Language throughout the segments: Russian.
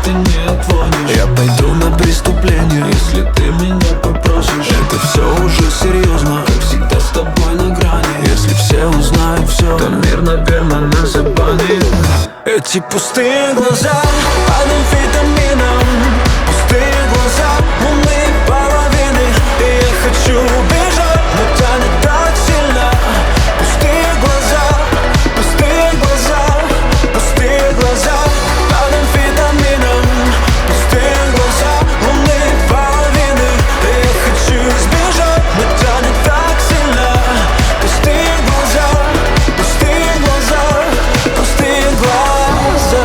ты не отводишь. Я пойду на преступление, если ты меня попросишь. это все уже серьезно, как всегда с тобой на грани. если все узнают все, то мир, наверное, нас забанит. эти пустые глаза под амфетамином, пустые глаза умные половины. И я хочу убежать, но тянет так сильно. Пустые глаза, пустые глаза, пустые глаза под амфетамином, пустые глаза умные половины. И я хочу избежать, но тянет так сильно. Пустые глаза, пустые глаза, пустые глаза.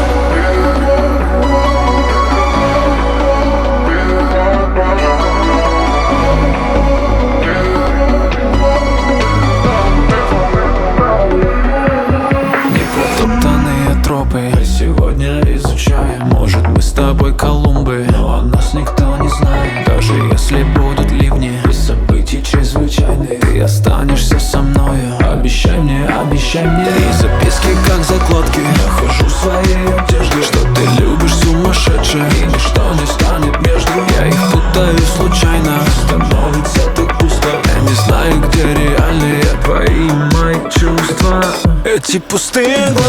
Непротоптанные тропы Сегодня изучаем, может, мы с тобой Колумбы, но о нас никто не знает. даже если будут ливни И события чрезвычайные, ты останешься со мною. обещай мне, обещай мне. И записки как закладки, Нахожу в своей одежде, что ты любишь сумасшедшее, и ничто не станет между. я их путаю случайно. Становится так пусто, Я не знаю, где реальные твои мои чувства. эти пустые